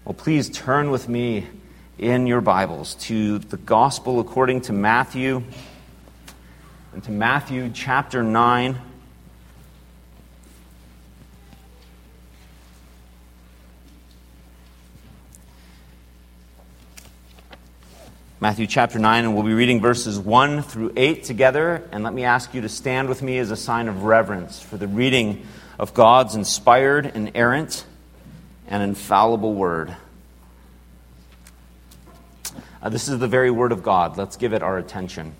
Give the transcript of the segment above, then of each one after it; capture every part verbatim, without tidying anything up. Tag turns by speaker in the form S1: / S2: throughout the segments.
S1: Well, please turn with me in your Bibles to the Gospel according to Matthew, and to Matthew chapter nine. Matthew chapter nine, and we'll be reading verses one through eight together. And let me ask you to stand with me as a sign of reverence for the reading of God's inspired, inerrant, and infallible word. Uh, this is the very word of God. Let's give it our attention.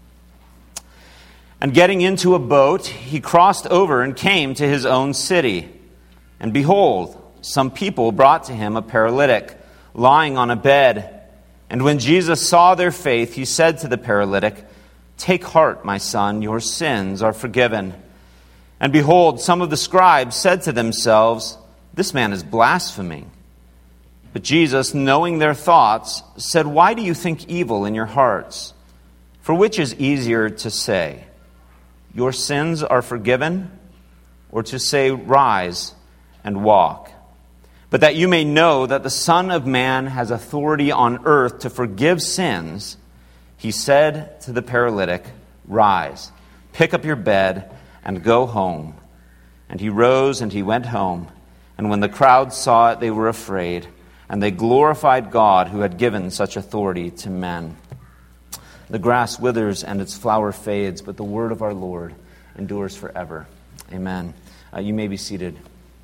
S1: And getting into a boat, he crossed over and came to his own city. And behold, some people brought to him a paralytic, lying on a bed. And when Jesus saw their faith, he said to the paralytic, "Take heart, my son, your sins are forgiven." And behold, some of the scribes said to themselves, "This man is blaspheming." But Jesus, knowing their thoughts, said, "Why do you think evil in your hearts? For which is easier to say, 'Your sins are forgiven,' or to say, 'Rise and walk'? But that you may know that the Son of Man has authority on earth to forgive sins," he said to the paralytic, "Rise, pick up your bed, and go home." And he rose and he went home. And when the crowd saw it, they were afraid, and they glorified God who had given such authority to men. The grass withers and its flower fades, but the word of our Lord endures forever. Amen. Uh, you may be seated.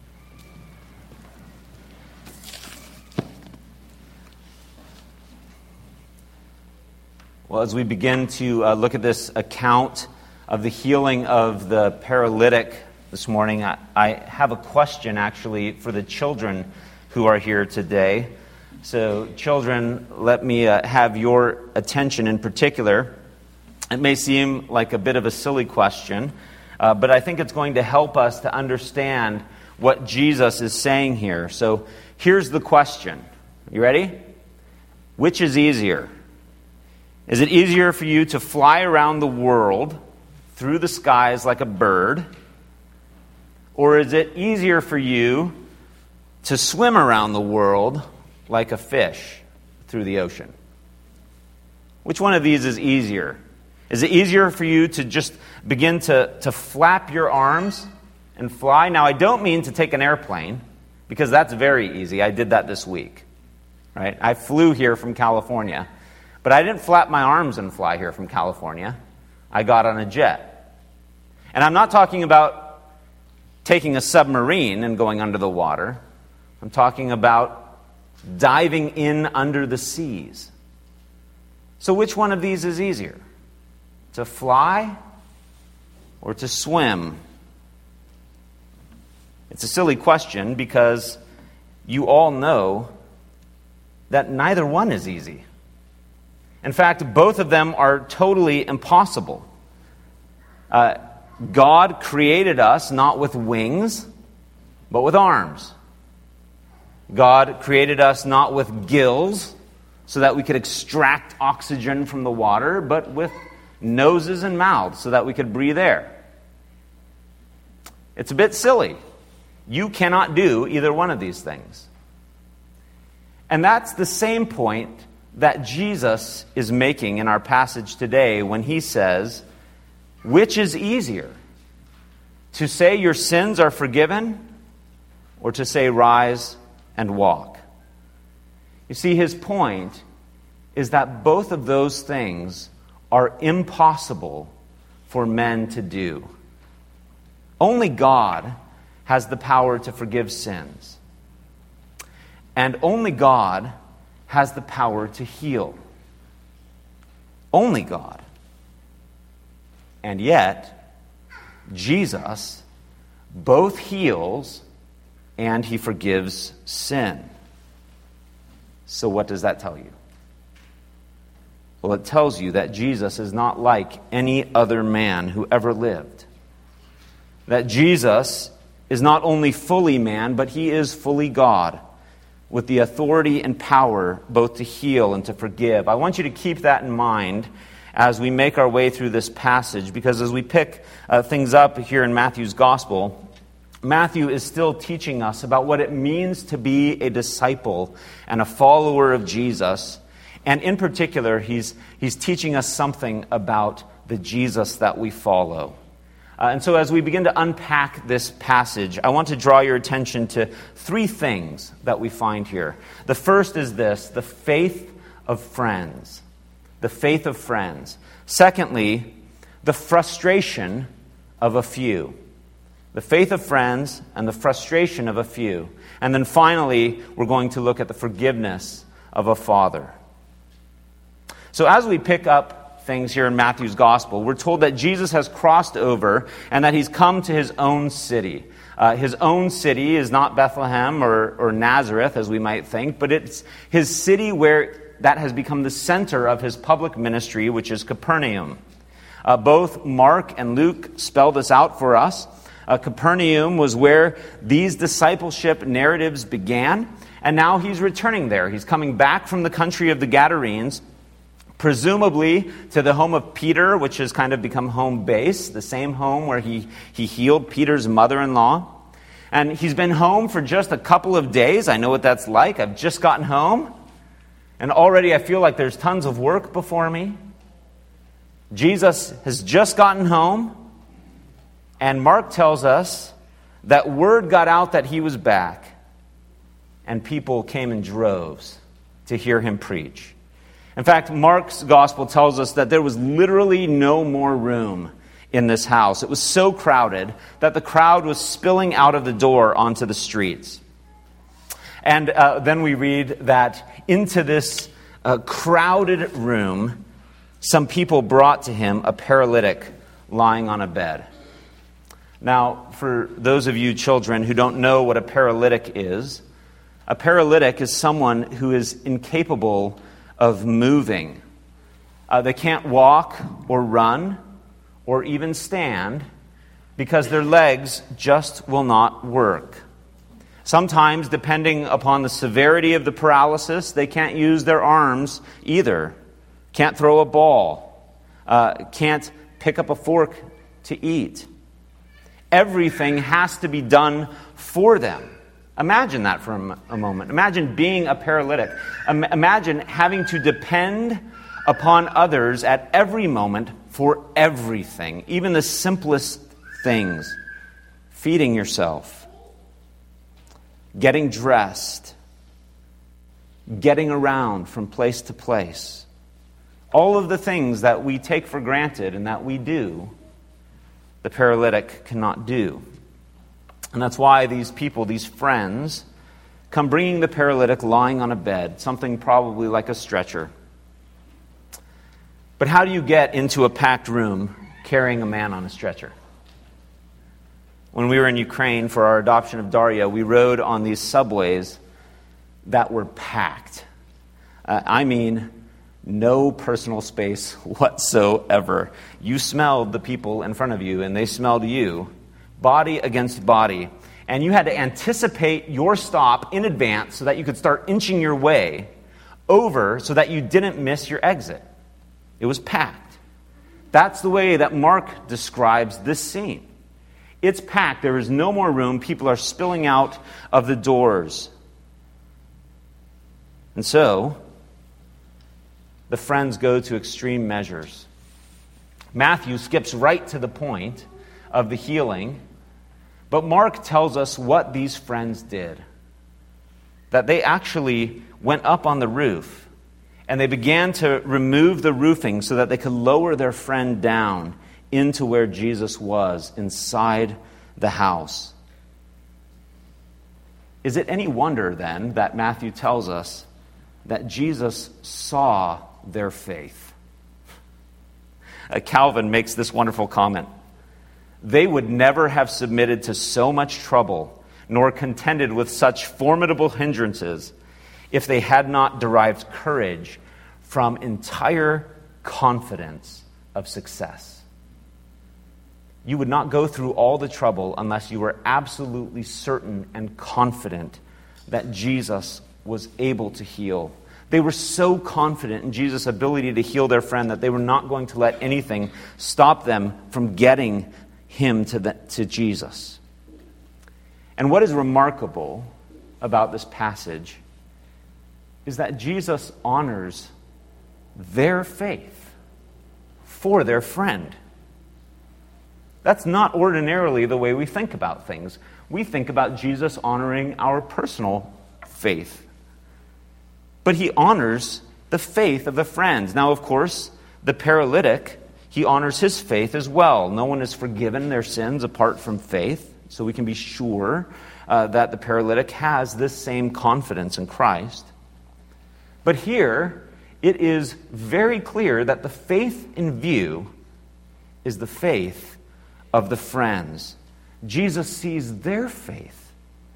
S1: Well, as we begin to uh, look at this account of the healing of the paralytic this morning, I, I have a question actually for the children who are here today. So, children, let me uh, have your attention in particular. It may seem like a bit of a silly question, uh, but I think it's going to help us to understand what Jesus is saying here. So, here's the question. You ready? Which is easier? Is it easier for you to fly around the world through the skies like a bird? Or is it easier for you to swim around the world like a fish through the ocean? Which one of these is easier? Is it easier for you to just begin to, to flap your arms and fly? Now, I don't mean to take an airplane, because that's very easy. I did that this week. Right? I flew here from California. But I didn't flap my arms and fly here from California. I got on a jet. And I'm not talking about taking a submarine and going under the water. I'm talking about diving in under the seas. So which one of these is easier? To fly or to swim? It's a silly question because you all know that neither one is easy. In fact, both of them are totally impossible. Uh, God created us not with wings, but with arms. God created us not with gills, so that we could extract oxygen from the water, but with noses and mouths, so that we could breathe air. It's a bit silly. You cannot do either one of these things. And that's the same point that Jesus is making in our passage today when he says, which is easier, to say your sins are forgiven or to say rise and walk? You see, his point is that both of those things are impossible for men to do. Only God has the power to forgive sins. And only God has the power to heal. Only God. And yet, Jesus both heals and he forgives sin. So what does that tell you? Well, it tells you that Jesus is not like any other man who ever lived. That Jesus is not only fully man, but he is fully God, with the authority and power both to heal and to forgive. I want you to keep that in mind as we make our way through this passage, because as we pick uh, things up here in Matthew's Gospel, Matthew is still teaching us about what it means to be a disciple and a follower of Jesus. And in particular, he's, he's teaching us something about the Jesus that we follow. Uh, and so as we begin to unpack this passage, I want to draw your attention to three things that we find here. The first is this, the faith of friends. The faith of friends. Secondly, the frustration of a few. The faith of friends and the frustration of a few. And then finally, we're going to look at the forgiveness of a father. So as we pick up things here in Matthew's gospel, we're told that Jesus has crossed over and that he's come to his own city. Uh, his own city is not Bethlehem or, or Nazareth, as we might think, but it's his city where that has become the center of his public ministry, which is Capernaum. Uh, both Mark and Luke spell this out for us. Uh, Capernaum was where these discipleship narratives began, and now he's returning there. He's coming back from the country of the Gadarenes, presumably to the home of Peter, which has kind of become home base, the same home where he, he healed Peter's mother-in-law. And he's been home for just a couple of days. I know what that's like. I've just gotten home, and already I feel like there's tons of work before me. Jesus has just gotten home, and Mark tells us that word got out that he was back, and people came in droves to hear him preach. In fact, Mark's gospel tells us that there was literally no more room in this house. It was so crowded that the crowd was spilling out of the door onto the streets. And uh, then we read that into this uh, crowded room, some people brought to him a paralytic lying on a bed. Now, for those of you children who don't know what a paralytic is, a paralytic is someone who is incapable of moving. Uh, they can't walk or run or even stand because their legs just will not work. Sometimes, depending upon the severity of the paralysis, they can't use their arms either. Can't throw a ball. Uh, can't pick up a fork to eat. Everything has to be done for them. Imagine that for a, a moment. Imagine being a paralytic. Um, imagine having to depend upon others at every moment for everything, even the simplest things. Feeding yourself, getting dressed, getting around from place to place. All of the things that we take for granted and that we do, the paralytic cannot do. And that's why these people, these friends, come bringing the paralytic lying on a bed, something probably like a stretcher. But how do you get into a packed room carrying a man on a stretcher? When we were in Ukraine for our adoption of Daria, we rode on these subways that were packed. Uh, I mean, no personal space whatsoever. You smelled the people in front of you, and they smelled you. Body against body. And you had to anticipate your stop in advance so that you could start inching your way over so that you didn't miss your exit. It was packed. That's the way that Mark describes this scene. It's packed. There is no more room. People are spilling out of the doors. And so, the friends go to extreme measures. Matthew skips right to the point of the healing, but Mark tells us what these friends did. That they actually went up on the roof and they began to remove the roofing so that they could lower their friend down into where Jesus was, inside the house. Is it any wonder then that Matthew tells us that Jesus saw their faith? Uh, Calvin makes this wonderful comment. They would never have submitted to so much trouble, nor contended with such formidable hindrances, if they had not derived courage from entire confidence of success. You would not go through all the trouble unless you were absolutely certain and confident that Jesus was able to heal. They were so confident in Jesus' ability to heal their friend that they were not going to let anything stop them from getting him to, the, to Jesus. And what is remarkable about this passage is that Jesus honors their faith for their friend. That's not ordinarily the way we think about things. We think about Jesus honoring our personal faith. But he honors the faith of the friends. Now, of course, the paralytic, he honors his faith as well. No one is forgiven their sins apart from faith. So we can be sure uh, that the paralytic has this same confidence in Christ. But here, it is very clear that the faith in view is the faith of the friends. Jesus sees their faith.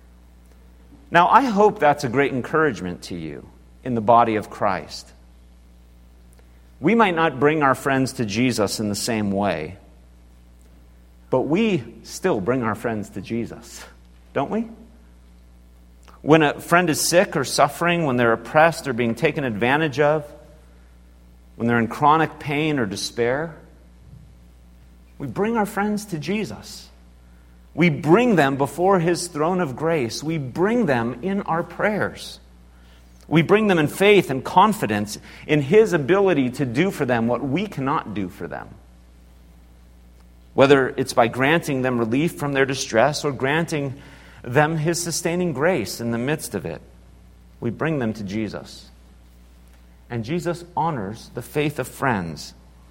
S1: Now, I hope that's a great encouragement to you in the body of Christ. We might not bring our friends to Jesus in the same way, but we still bring our friends to Jesus, don't we? When a friend is sick or suffering, when they're oppressed or being taken advantage of, when they're in chronic pain or despair, we bring our friends to Jesus. We bring them before His throne of grace. We bring them in our prayers. We bring them in faith and confidence in His ability to do for them what we cannot do for them. Whether it's by granting them relief from their distress or granting them His sustaining grace in the midst of it, we bring them to Jesus. And Jesus honors the faith of friends.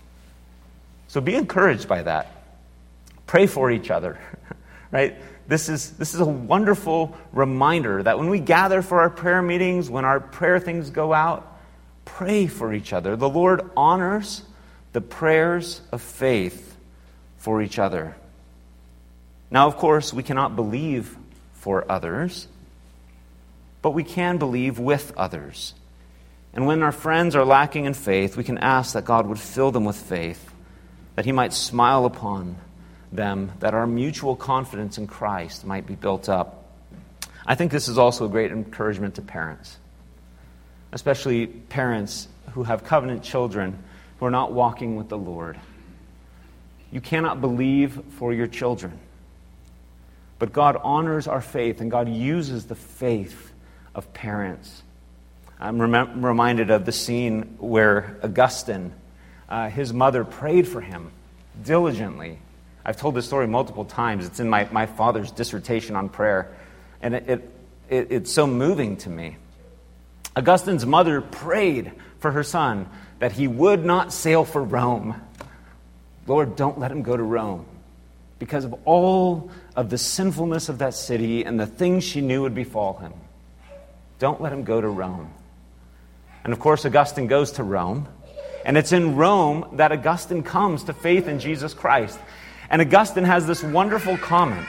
S1: So be encouraged by that. Pray for each other, right? This is, this is a wonderful reminder that when we gather for our prayer meetings, when our prayer things go out, pray for each other. The Lord honors the prayers of faith for each other. Now, of course, we cannot believe for others, but we can believe with others. And when our friends are lacking in faith, we can ask that God would fill them with faith, that He might smile upon them, that our mutual confidence in Christ might be built up. I think this is also a great encouragement to parents, especially parents who have covenant children who are not walking with the Lord. You cannot believe for your children, but God honors our faith, and God uses the faith of parents. I'm rem- reminded of the scene where Augustine, uh, his mother prayed for him diligently. I've told this story multiple times. It's in my, my father's dissertation on prayer, and it, it, it it's so moving to me. Augustine's mother prayed for her son that he would not sail for Rome. Lord, don't let him go to Rome, because of all of the sinfulness of that city and the things she knew would befall him. Don't let him go to Rome. And of course, Augustine goes to Rome, and it's in Rome that Augustine comes to faith in Jesus Christ. And Augustine has this wonderful comment.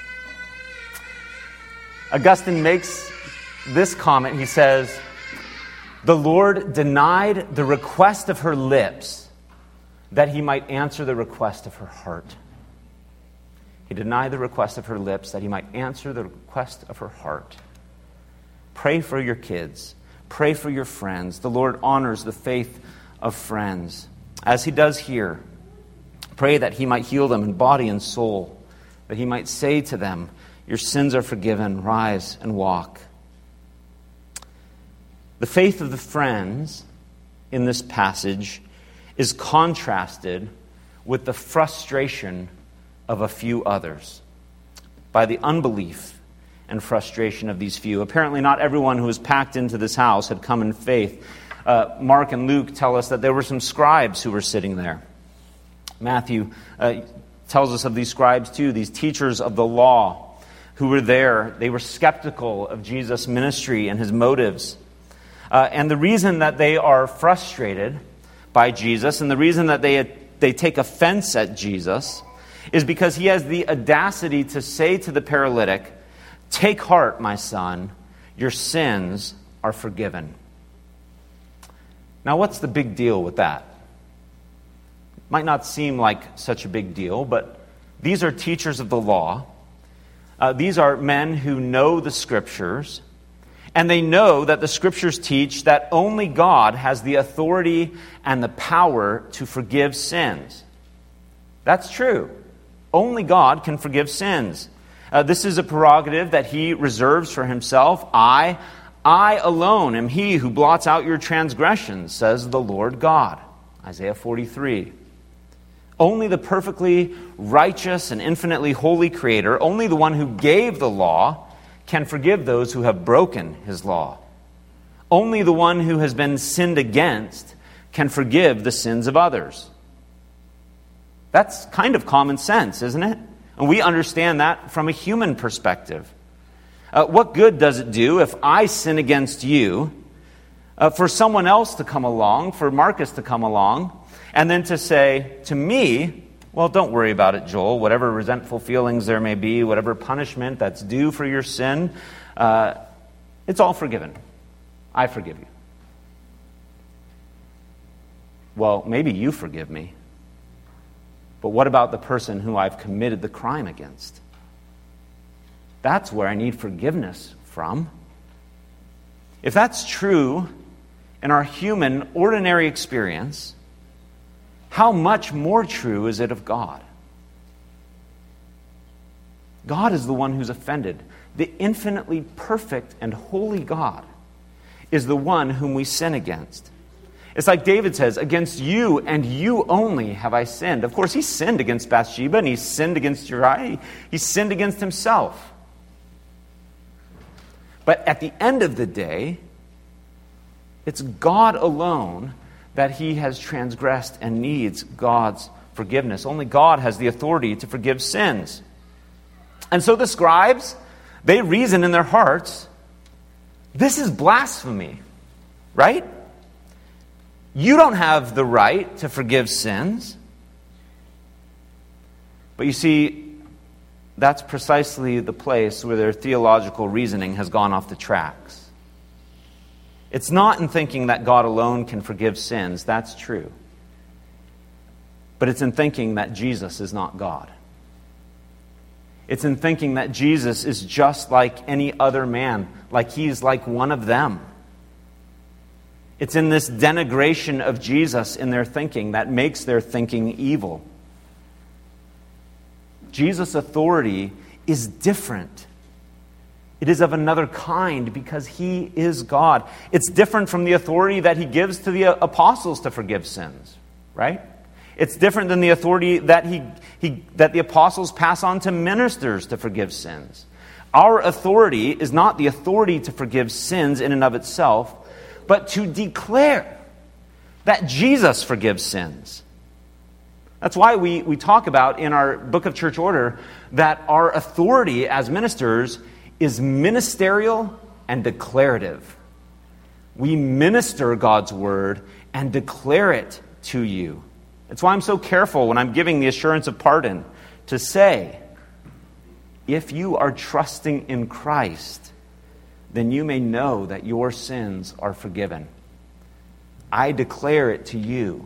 S1: Augustine makes this comment. He says, "The Lord denied the request of her lips that He might answer the request of her heart." He denied the request of her lips that He might answer the request of her heart. Pray for your kids. Pray for your friends. The Lord honors the faith of friends, as He does here. Pray that He might heal them in body and soul, that He might say to them, "Your sins are forgiven, rise and walk." The faith of the friends in this passage is contrasted with the frustration of a few others by the unbelief and frustration of these few. Apparently not everyone who was packed into this house had come in faith. Uh, Mark and Luke tell us that there were some scribes who were sitting there. Matthew uh, tells us of these scribes too, these teachers of the law who were there. They were skeptical of Jesus' ministry and His motives. Uh, and the reason that they are frustrated by Jesus, and the reason that they they take offense at Jesus, is because He has the audacity to say to the paralytic, "Take heart, my son, your sins are forgiven." Now, what's the big deal with that? Might not seem like such a big deal, but these are teachers of the law. Uh, these are men who know the Scriptures, and they know that the Scriptures teach that only God has the authority and the power to forgive sins. That's true. Only God can forgive sins. Uh, this is a prerogative that he reserves for himself. I, I alone am he who blots out your transgressions, says the Lord God. Isaiah forty-three. Only the perfectly righteous and infinitely holy Creator, only the one who gave the law, can forgive those who have broken his law. Only the one who has been sinned against can forgive the sins of others. That's kind of common sense, isn't it? And we understand that from a human perspective. Uh, what good does it do if I sin against you, uh, for someone else to come along, for Marcus to come along, and then to say to me, well, don't worry about it, Joel. Whatever resentful feelings there may be, whatever punishment that's due for your sin, uh, it's all forgiven. I forgive you. Well, maybe you forgive me. But what about the person who I've committed the crime against? That's where I need forgiveness from. If that's true in our human, ordinary experience, how much more true is it of God? God is the one who's offended. The infinitely perfect and holy God is the one whom we sin against. It's like David says, against you and you only have I sinned. Of course, he sinned against Bathsheba and he sinned against Uriah. He sinned against himself. But at the end of the day, it's God alone that he has transgressed and needs God's forgiveness. Only God has the authority to forgive sins. And so the scribes, they reason in their hearts, this is blasphemy, right? You don't have the right to forgive sins. But you see, that's precisely the place where their theological reasoning has gone off the tracks. It's not in thinking that God alone can forgive sins. That's true. But it's in thinking that Jesus is not God. It's in thinking that Jesus is just like any other man, like he's like one of them. It's in this denigration of Jesus in their thinking that makes their thinking evil. Jesus' authority is different. It is of another kind because he is God. It's different from the authority that he gives to the apostles to forgive sins, right? It's different than the authority that he, he that the apostles pass on to ministers to forgive sins. Our authority is not the authority to forgive sins in and of itself, but to declare that Jesus forgives sins. That's why we, we talk about in our Book of Church Order that our authority as ministers is ministerial and declarative. We minister God's word and declare it to you. That's why I'm so careful when I'm giving the assurance of pardon to say, if you are trusting in Christ, then you may know that your sins are forgiven. I declare it to you.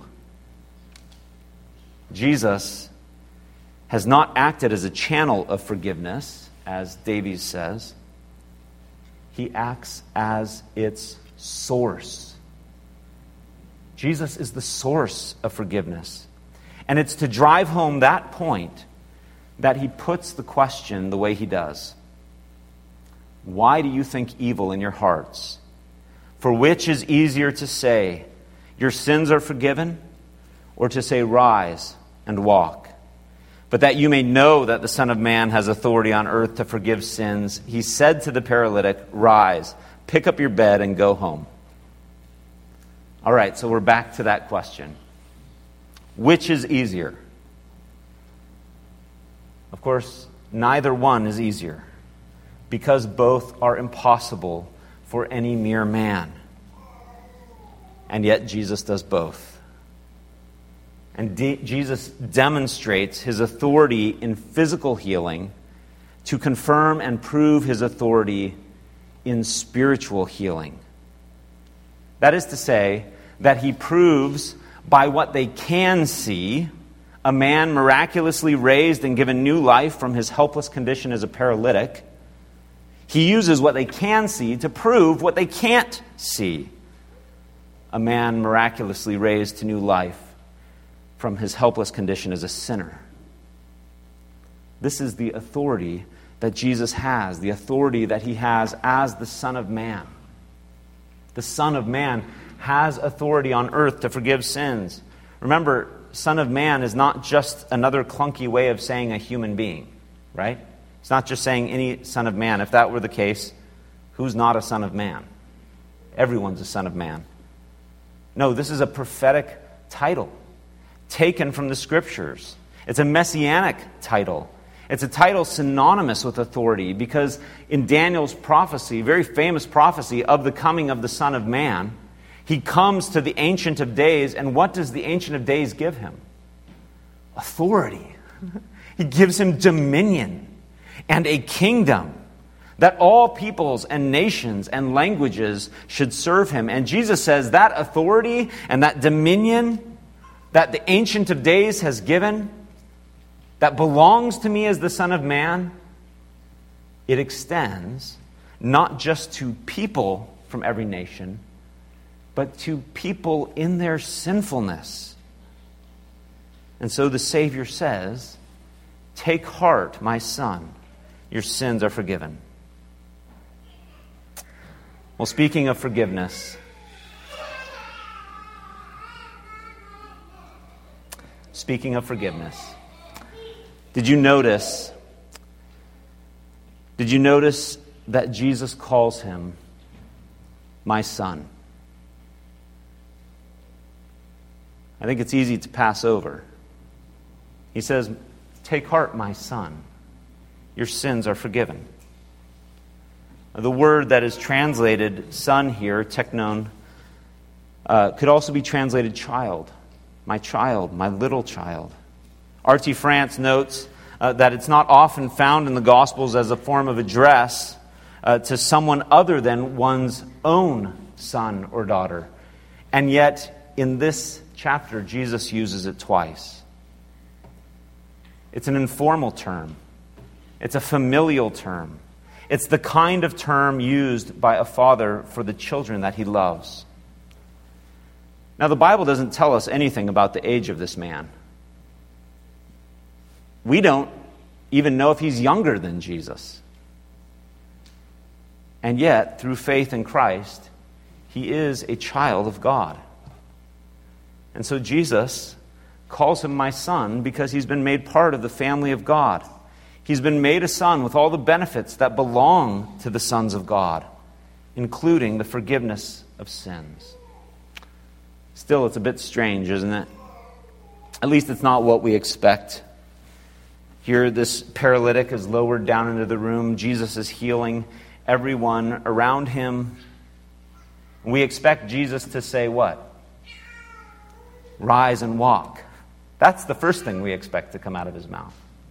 S1: Jesus has not acted as a channel of forgiveness, as Davies says. He acts as its source. Jesus is the source of forgiveness. And it's to drive home that point that he puts the question the way he does. Why do you think evil in your hearts? For which is easier to say, your sins are forgiven, or to say, rise and walk? But that you may know that the Son of Man has authority on earth to forgive sins, he said to the paralytic, rise, pick up your bed and go home. All right, so we're back to that question. Which is easier? Of course, neither one is easier, because both are impossible for any mere man. And yet Jesus does both. And de- Jesus demonstrates his authority in physical healing to confirm and prove his authority in spiritual healing. That is to say, that he proves by what they can see, a man miraculously raised and given new life from his helpless condition as a paralytic. He uses what they can see to prove what they can't see. A man miraculously raised to new life from his helpless condition as a sinner. This is the authority that Jesus has, the authority that he has as the Son of Man. The Son of Man has authority on earth to forgive sins. Remember, Son of Man is not just another clunky way of saying a human being, right? It's not just saying any son of man. If that were the case, who's not a son of man? Everyone's a son of man. No, this is a prophetic title taken from the Scriptures. It's a messianic title. It's a title synonymous with authority because in Daniel's prophecy, very famous prophecy of the coming of the Son of Man, he comes to the Ancient of Days, and what does the Ancient of Days give him? Authority. He gives him dominion and a kingdom that all peoples and nations and languages should serve him. And Jesus says that authority and that dominion that the Ancient of Days has given, that belongs to me as the Son of Man, it extends not just to people from every nation, but to people in their sinfulness. And so the Savior says, "Take heart, my son, your sins are forgiven." Well, speaking of forgiveness, speaking of forgiveness, did you notice, did you notice that Jesus calls him my son? I think it's easy to pass over. He says, "Take heart, my son. Your sins are forgiven." The word that is translated son here, teknon, uh, could also be translated child. My child, my little child. R T France notes uh, that it's not often found in the Gospels as a form of address uh, to someone other than one's own son or daughter. And yet, in this chapter, Jesus uses it twice. It's an informal term. It's a familial term. It's the kind of term used by a father for the children that he loves. Now, the Bible doesn't tell us anything about the age of this man. We don't even know if he's younger than Jesus. And yet, through faith in Christ, he is a child of God. And so Jesus calls him my son because he's been made part of the family of God. He's been made a son with all the benefits that belong to the sons of God, including the forgiveness of sins. Still, it's a bit strange, isn't it? At least it's not what we expect. Here, this paralytic is lowered down into the room. Jesus is healing everyone around him. We expect Jesus to say what? Rise and walk. That's the first thing we expect to come out of his mouth.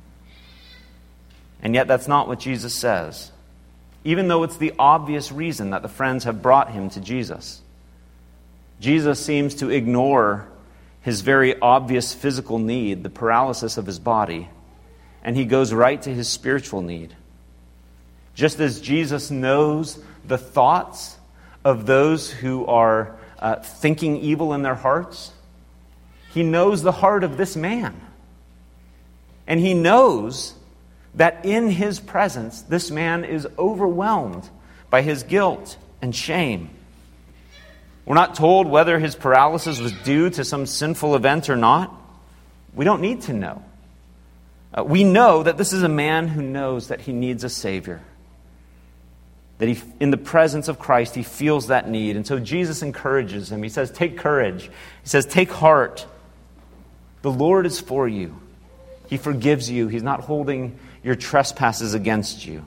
S1: And yet that's not what Jesus says, even though it's the obvious reason that the friends have brought him to Jesus. Jesus seems to ignore his very obvious physical need, the paralysis of his body, and he goes right to his spiritual need. Just as Jesus knows the thoughts of those who are uh, thinking evil in their hearts, he knows the heart of this man. And he knows that in his presence, this man is overwhelmed by his guilt and shame. We're not told whether his paralysis was due to some sinful event or not. We don't need to know. Uh, we know that this is a man who knows that he needs a Savior. That he, in the presence of Christ, he feels that need. And so Jesus encourages him. He says, take courage. He says, take heart. The Lord is for you. He forgives you. He's not holding your trespasses against you.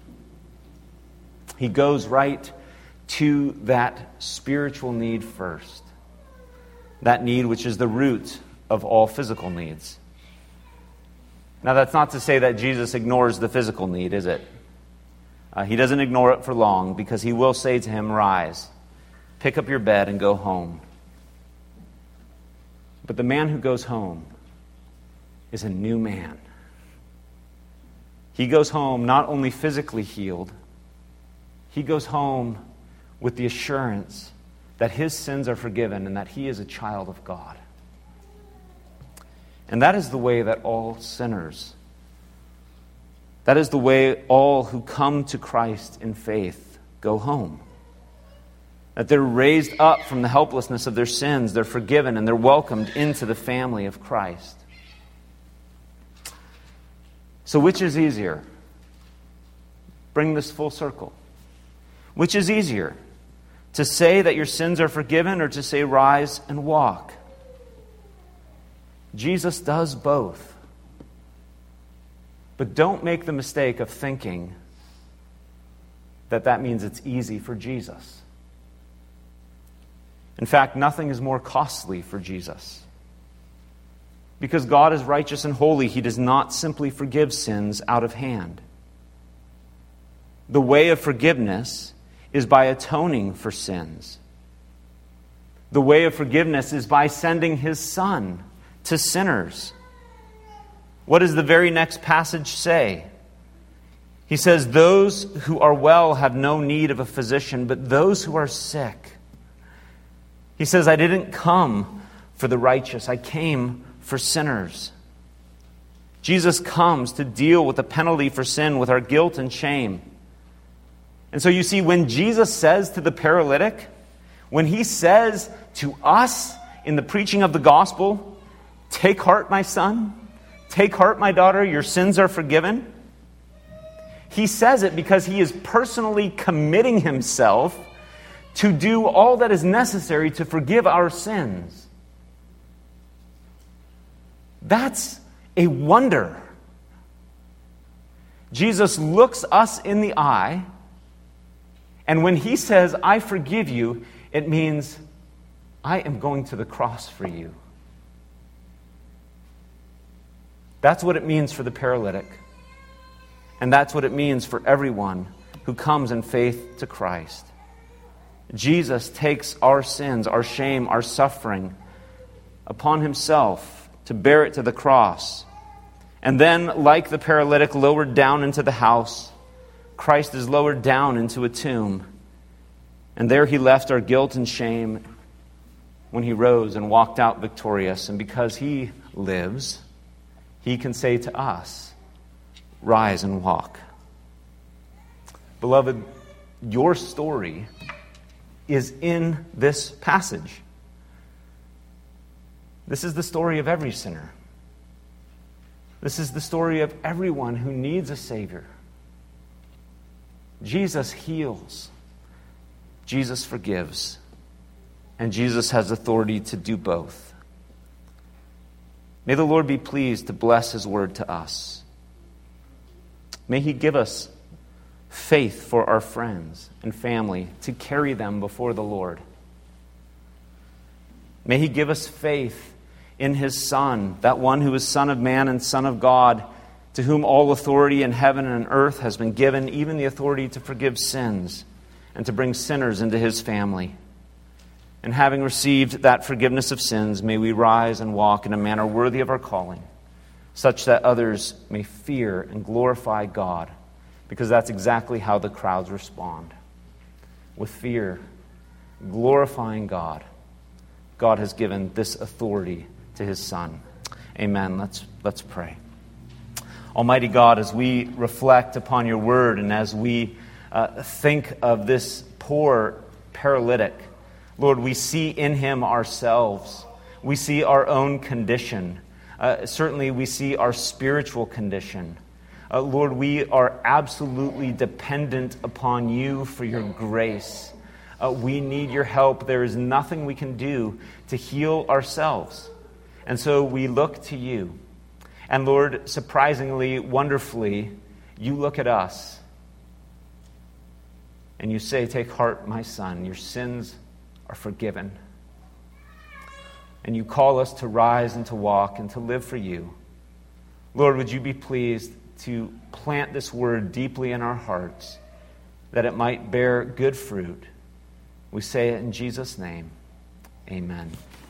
S1: He goes right to that spiritual need first. That need which is the root of all physical needs. Now, that's not to say that Jesus ignores the physical need, is it? Uh, he doesn't ignore it for long, because he will say to him, rise, pick up your bed and go home. But the man who goes home is a new man. He goes home not only physically healed, he goes home with the assurance that his sins are forgiven and that he is a child of God. And that is the way that all sinners That is the way all who come to Christ in faith go home. That they're raised up from the helplessness of their sins, they're forgiven, and they're welcomed into the family of Christ. So which is easier? Bring this full circle. Which is easier? To say that your sins are forgiven, or to say rise and walk? Jesus does both. But don't make the mistake of thinking that that means it's easy for Jesus. In fact, nothing is more costly for Jesus. Because God is righteous and holy, He does not simply forgive sins out of hand. The way of forgiveness is by atoning for sins. The way of forgiveness is by sending His Son to sinners. What does the very next passage say? He says, those who are well have no need of a physician, but those who are sick. He says, I didn't come for the righteous, I came for sinners. Jesus comes to deal with the penalty for sin, with our guilt and shame. And so you see, when Jesus says to the paralytic, when He says to us in the preaching of the gospel, take heart, my son, take heart, my daughter, your sins are forgiven. He says it because He is personally committing Himself to do all that is necessary to forgive our sins. That's a wonder. Jesus looks us in the eye, and when He says, I forgive you, it means I am going to the cross for you. That's what it means for the paralytic. And that's what it means for everyone who comes in faith to Christ. Jesus takes our sins, our shame, our suffering upon Himself to bear it to the cross. And then, like the paralytic lowered down into the house, Christ is lowered down into a tomb. And there He left our guilt and shame when He rose and walked out victorious. And because He lives, He can say to us, rise and walk. Beloved, your story is in this passage. This is the story of every sinner. This is the story of everyone who needs a Savior. Jesus heals. Jesus forgives. And Jesus has authority to do both. May the Lord be pleased to bless His word to us. May He give us faith for our friends and family to carry them before the Lord. May He give us faith in His Son, that one who is Son of Man and Son of God, to whom all authority in heaven and earth has been given, even the authority to forgive sins and to bring sinners into His family. And having received that forgiveness of sins, may we rise and walk in a manner worthy of our calling, such that others may fear and glorify God, because that's exactly how the crowds respond. With fear, glorifying God. God has given this authority to His Son. Amen. Let's, let's pray. Almighty God, as we reflect upon your word and as we uh, think of this poor paralytic, Lord, we see in him ourselves. We see our own condition. Uh, certainly we see our spiritual condition. Uh, Lord, we are absolutely dependent upon you for your grace. Uh, we need your help. There is nothing we can do to heal ourselves. And so we look to you. And Lord, surprisingly, wonderfully, you look at us and you say, take heart, my son, your sins are forgiven. And you call us to rise and to walk and to live for you. Lord, would you be pleased to plant this word deeply in our hearts, that it might bear good fruit. We say it in Jesus' name. Amen.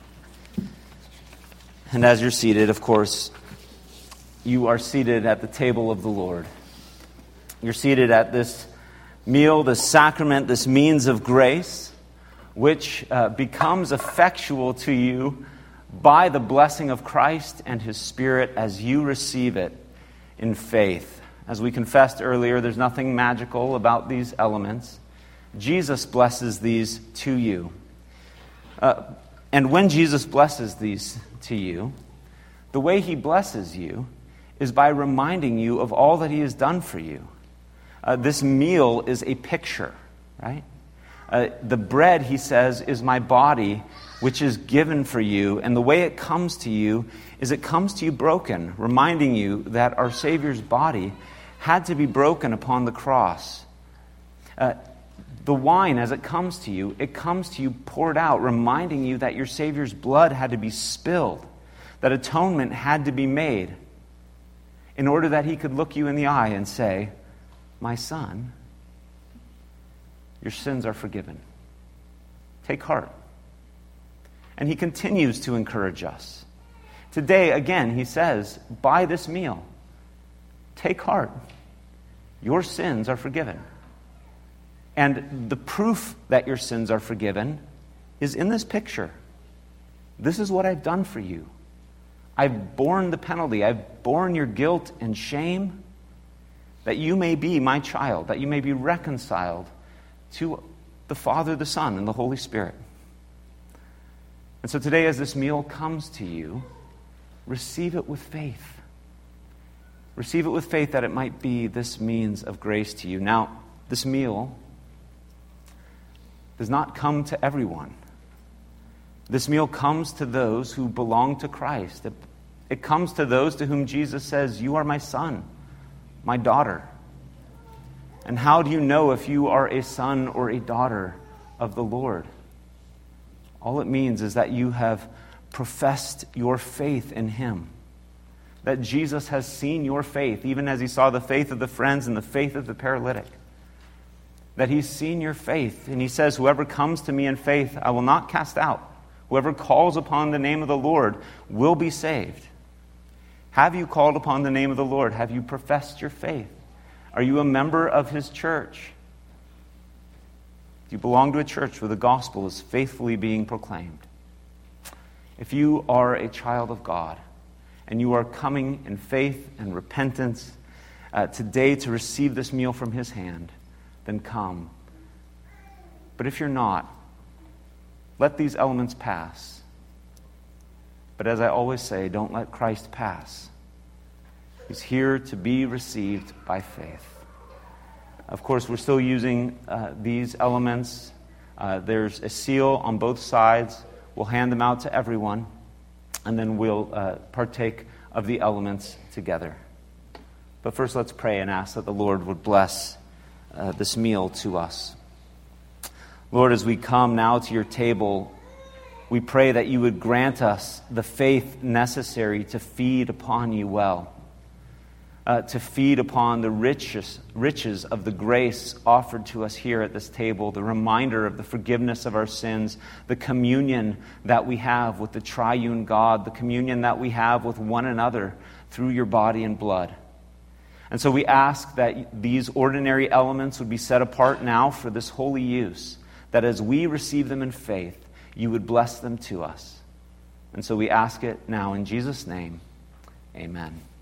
S1: And as you're seated, of course, you are seated at the table of the Lord. You're seated at this meal, this sacrament, this means of grace, which uh, becomes effectual to you by the blessing of Christ and His Spirit as you receive it in faith. As we confessed earlier, there's nothing magical about these elements. Jesus blesses these to you. Uh, and when Jesus blesses these to you, the way he blesses you is by reminding you of all that he has done for you. Uh, this meal is a picture, right? Uh, the bread, he says, is my body, which is given for you. And the way it comes to you is it comes to you broken, reminding you that our Savior's body had to be broken upon the cross. Uh, the wine, as it comes to you, it comes to you poured out, reminding you that your Savior's blood had to be spilled, that atonement had to be made, in order that he could look you in the eye and say, my son, your sins are forgiven. Take heart. And he continues to encourage us. Today, again, he says, by this meal, take heart. Your sins are forgiven. And the proof that your sins are forgiven is in this picture. This is what I've done for you. I've borne the penalty. I've borne your guilt and shame, that you may be my child, that you may be reconciled to the Father, the Son, and the Holy Spirit. And so today, as this meal comes to you, receive it with faith. Receive it with faith that it might be this means of grace to you. Now, this meal does not come to everyone. This meal comes to those who belong to Christ. It, it comes to those to whom Jesus says, you are my son, my daughter. And how do you know if you are a son or a daughter of the Lord? All it means is that you have professed your faith in him. That Jesus has seen your faith, even as he saw the faith of the friends and the faith of the paralytic. That he's seen your faith, and he says, whoever comes to me in faith, I will not cast out. Whoever calls upon the name of the Lord will be saved. Have you called upon the name of the Lord? Have you professed your faith? Are you a member of his church? Do you belong to a church where the gospel is faithfully being proclaimed? If you are a child of God, and you are coming in faith and repentance uh, today to receive this meal from his hand, then come. But if you're not, let these elements pass. But as I always say, don't let Christ pass. He's here to be received by faith. Of course, we're still using uh, these elements. Uh, there's a seal on both sides. We'll hand them out to everyone, and then we'll uh, partake of the elements together. But first, let's pray and ask that the Lord would bless uh, this meal to us. Lord, as we come now to your table, we pray that you would grant us the faith necessary to feed upon you well, uh, to feed upon the riches, riches of the grace offered to us here at this table, the reminder of the forgiveness of our sins, the communion that we have with the triune God, the communion that we have with one another through your body and blood. And so we ask that these ordinary elements would be set apart now for this holy use, that as we receive them in faith, you would bless them to us. And so we ask it now in Jesus' name. Amen.